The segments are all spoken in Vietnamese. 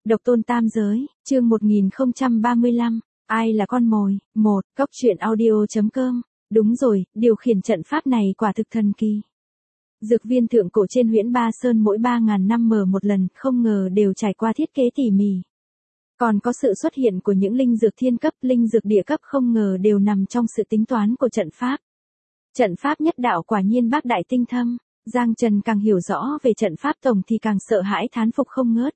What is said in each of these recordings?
Độc tôn tam giới, chương 1035, ai là con mồi, 1, Cốc truyện audio.com, đúng rồi, điều khiển trận pháp này quả thực thần kỳ. Dược viên thượng cổ trên huyễn Ba Sơn mỗi 3.000 năm mở một lần, không ngờ đều trải qua thiết kế tỉ mỉ. Còn có sự xuất hiện của những linh dược thiên cấp, linh dược địa cấp không ngờ đều nằm trong sự tính toán của trận pháp. Trận pháp nhất đạo quả nhiên bác đại tinh thâm, Giang Trần càng hiểu rõ về trận pháp tổng thì càng sợ hãi thán phục không ngớt.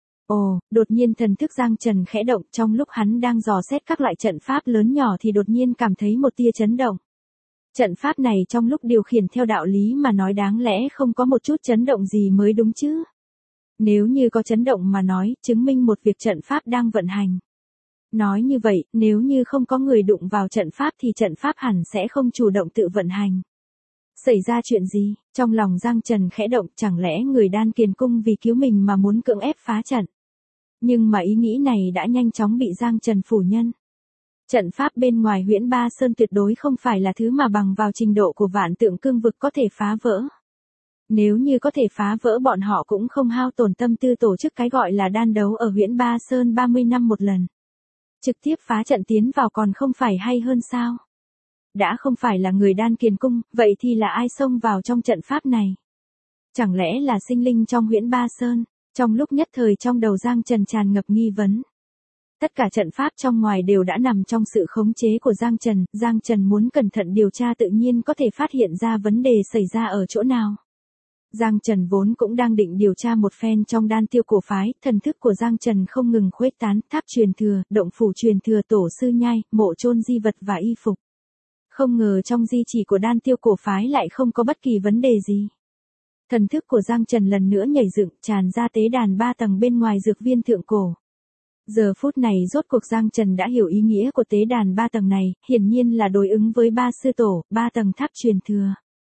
Ồ, đột nhiên thần thức Giang Trần khẽ động, trong lúc hắn đang dò xét các loại trận pháp lớn nhỏ thì đột nhiên cảm thấy một tia chấn động. Trận pháp này trong lúc điều khiển theo đạo lý mà nói đáng lẽ không có một chút chấn động gì mới đúng chứ. Nếu như có chấn động mà nói, chứng minh một việc trận pháp đang vận hành. Nói như vậy, nếu như không có người đụng vào trận pháp thì trận pháp hẳn sẽ không chủ động tự vận hành. Xảy ra chuyện gì? Trong lòng Giang Trần khẽ động, chẳng lẽ người Đan Kiền Cung vì cứu mình mà muốn cưỡng ép phá trận? Nhưng mà ý nghĩ này đã nhanh chóng bị Giang Trần phủ nhân. Trận pháp bên ngoài huyễn Ba Sơn tuyệt đối không phải là thứ mà bằng vào trình độ của Vạn Tượng Cương Vực có thể phá vỡ. Nếu như có thể phá vỡ bọn họ cũng không hao tổn tâm tư tổ chức cái gọi là đan đấu ở huyễn Ba Sơn 30 năm một lần. Trực tiếp phá trận tiến vào còn không phải hay hơn sao? Đã không phải là người Đan Kiền Cung, vậy thì là ai xông vào trong trận pháp này? Chẳng lẽ là sinh linh trong huyễn Ba Sơn? Trong lúc nhất thời trong đầu Giang Trần tràn ngập nghi vấn. Tất cả trận pháp trong ngoài đều đã nằm trong sự khống chế của Giang Trần muốn cẩn thận điều tra tự nhiên có thể phát hiện ra vấn đề xảy ra ở chỗ nào. Giang Trần vốn cũng đang định điều tra một phen trong Đan Tiêu cổ phái, thần thức của Giang Trần không ngừng khuếch tán, tháp truyền thừa, động phủ truyền thừa tổ sư nhai, mộ chôn di vật và y phục. Không ngờ trong di chỉ của Đan Tiêu cổ phái lại không có bất kỳ vấn đề gì. Thần thức của Giang Trần lần nữa nhảy dựng, tràn ra tế đàn 3 tầng bên ngoài dược viên thượng cổ. Giờ phút này rốt cuộc Giang Trần đã hiểu ý nghĩa của tế đàn 3 tầng này, hiển nhiên là đối ứng với 3 sư tổ, 3 tầng tháp truyền thừa.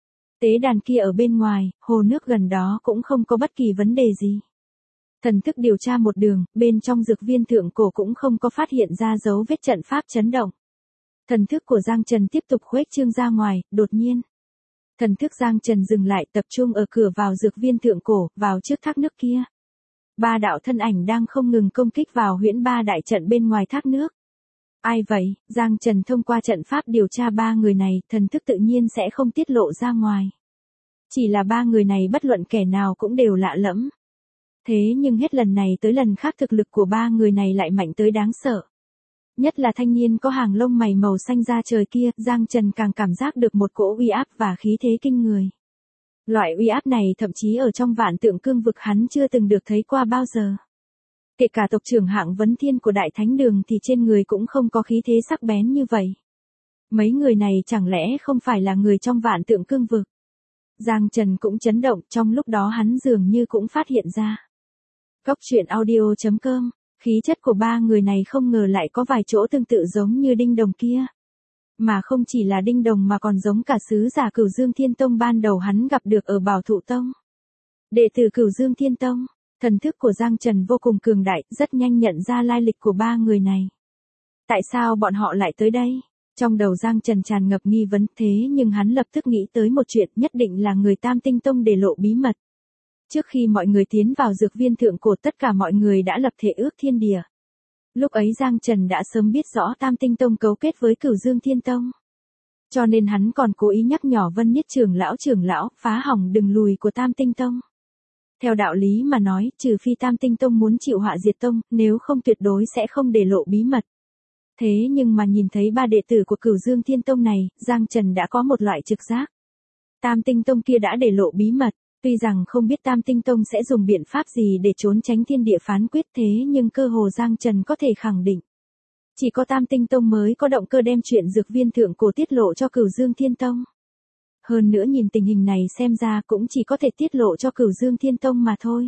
Tế đàn kia ở bên ngoài, hồ nước gần đó cũng không có bất kỳ vấn đề gì. Thần thức điều tra một đường, bên trong dược viên thượng cổ cũng không có phát hiện ra dấu vết trận pháp chấn động. Thần thức của Giang Trần tiếp tục khuếch trương ra ngoài, đột nhiên. Thần thức Giang Trần dừng lại tập trung ở cửa vào dược viên thượng cổ, vào trước thác nước kia. 3 đạo thân ảnh đang không ngừng công kích vào huyễn Ba đại trận bên ngoài thác nước. Ai vậy? Giang Trần thông qua trận pháp điều tra 3 người này, thần thức tự nhiên sẽ không tiết lộ ra ngoài. Chỉ là 3 người này bất luận kẻ nào cũng đều lạ lẫm. Thế nhưng hết lần này tới lần khác thực lực của 3 người này lại mạnh tới đáng sợ. Nhất là thanh niên có hàng lông mày màu xanh da trời kia, Giang Trần càng cảm giác được một cỗ uy áp và khí thế kinh người. Loại uy áp này thậm chí ở trong Vạn Tượng Cương Vực hắn chưa từng được thấy qua bao giờ. Kể cả tộc trưởng Hạng Vấn Thiên của Đại Thánh Đường thì trên người cũng không có khí thế sắc bén như vậy. Mấy người này chẳng lẽ không phải là người trong Vạn Tượng Cương Vực? Giang Trần cũng chấn động, trong lúc đó hắn dường như cũng phát hiện ra. Cốc truyện audio.com, khí chất của 3 người này không ngờ lại có vài chỗ tương tự giống như Đinh Đồng kia. Mà không chỉ là Đinh Đồng mà còn giống cả sứ giả Cửu Dương Thiên Tông ban đầu hắn gặp được ở Bảo Thụ Tông. Đệ tử Cửu Dương Thiên Tông, thần thức của Giang Trần vô cùng cường đại, rất nhanh nhận ra lai lịch của 3 người này. Tại sao bọn họ lại tới đây? Trong đầu Giang Trần tràn ngập nghi vấn, thế nhưng hắn lập tức nghĩ tới một chuyện, nhất định là người Tam Tinh Tông để lộ bí mật. Trước khi mọi người tiến vào dược viên thượng cổ tất cả mọi người đã lập thể ước thiên địa. Lúc ấy Giang Trần đã sớm biết rõ Tam Tinh Tông cấu kết với Cửu Dương Thiên Tông. Cho nên hắn còn cố ý nhắc nhỏ Vân Nhất trưởng lão, phá hỏng đừng lùi của Tam Tinh Tông. Theo đạo lý mà nói, trừ phi Tam Tinh Tông muốn chịu họa diệt tông, nếu không tuyệt đối sẽ không để lộ bí mật. Thế nhưng mà nhìn thấy 3 đệ tử của Cửu Dương Thiên Tông này, Giang Trần đã có một loại trực giác. Tam Tinh Tông kia đã để lộ bí mật. Tuy rằng không biết Tam Tinh Tông sẽ dùng biện pháp gì để trốn tránh thiên địa phán quyết thế nhưng cơ hồ Giang Trần có thể khẳng định. Chỉ có Tam Tinh Tông mới có động cơ đem chuyện dược viên thượng cổ tiết lộ cho Cửu Dương Thiên Tông. Hơn nữa nhìn tình hình này xem ra cũng chỉ có thể tiết lộ cho Cửu Dương Thiên Tông mà thôi.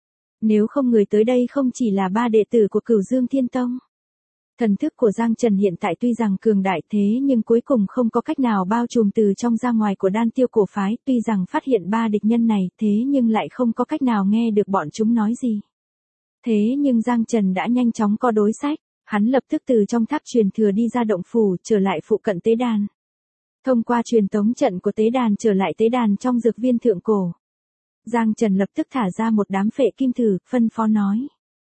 Nếu không người tới đây không chỉ là 3 đệ tử của Cửu Dương Thiên Tông. Thần thức của Giang Trần hiện tại tuy rằng cường đại thế nhưng cuối cùng không có cách nào bao trùm từ trong ra ngoài của Đan Tiêu cổ phái, tuy rằng phát hiện 3 địch nhân này thế nhưng lại không có cách nào nghe được bọn chúng nói gì. Thế nhưng Giang Trần đã nhanh chóng có đối sách, hắn lập tức từ trong tháp truyền thừa đi ra động phủ trở lại phụ cận tế đàn. Thông qua truyền tống trận của tế đàn trở lại tế đàn trong dược viên thượng cổ. Giang Trần lập tức thả ra một đám phệ kim thử, phân phó nói.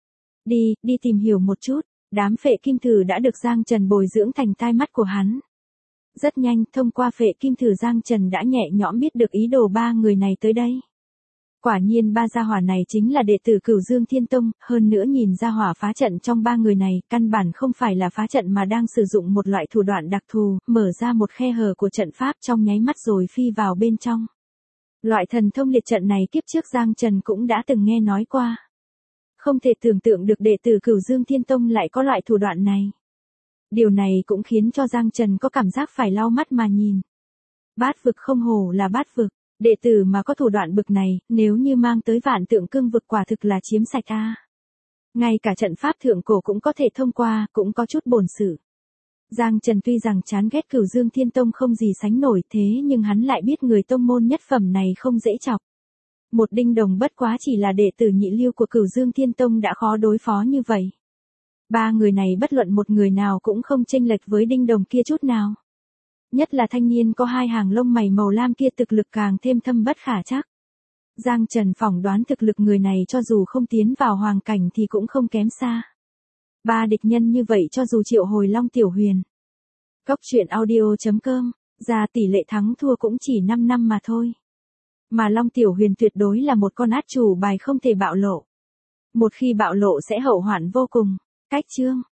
Đi tìm hiểu một chút. Đám phệ kim thử đã được Giang Trần bồi dưỡng thành tai mắt của hắn. Rất nhanh, thông qua phệ kim thử Giang Trần đã nhẹ nhõm biết được ý đồ ba người này tới đây. Quả nhiên ba gia hỏa này chính là đệ tử Cửu Dương Thiên Tông, hơn nữa nhìn ra hỏa phá trận trong ba người này, căn bản không phải là phá trận mà đang sử dụng một loại thủ đoạn đặc thù, mở ra một khe hở của trận pháp trong nháy mắt rồi phi vào bên trong. Loại thần thông liệt trận này kiếp trước Giang Trần cũng đã từng nghe nói qua. Không thể tưởng tượng được đệ tử Cửu Dương Thiên Tông lại có loại thủ đoạn này. Điều này cũng khiến cho Giang Trần có cảm giác phải lau mắt mà nhìn. Bát vực không hổ là bát vực, đệ tử mà có thủ đoạn bực này, nếu như mang tới Vạn Tượng Cương vực quả thực là chiếm sạch a. Ngay cả trận pháp thượng cổ cũng có thể thông qua, cũng có chút bổn sự. Giang Trần tuy rằng chán ghét Cửu Dương Thiên Tông không gì sánh nổi thế nhưng hắn lại biết người tông môn nhất phẩm này không dễ chọc. Một Đinh Đồng bất quá chỉ là đệ tử nhị lưu của Cửu Dương Thiên Tông đã khó đối phó như vậy. Ba người này bất luận một người nào cũng không chênh lệch với Đinh Đồng kia chút nào. Nhất là thanh niên có hai hàng lông mày màu lam kia thực lực càng thêm thâm bất khả trắc. Giang Trần phỏng đoán thực lực người này cho dù không tiến vào hoàng cảnh thì cũng không kém xa. Ba địch nhân như vậy cho dù triệu hồi Long Tiểu Huyền. Cốc truyện audio.com, ra tỷ lệ thắng thua cũng chỉ 5 năm mà thôi. Mà Long Tiểu Huyền tuyệt đối là một con át chủ bài không thể bạo lộ. Một khi bạo lộ sẽ hậu hoạn vô cùng. Cách chương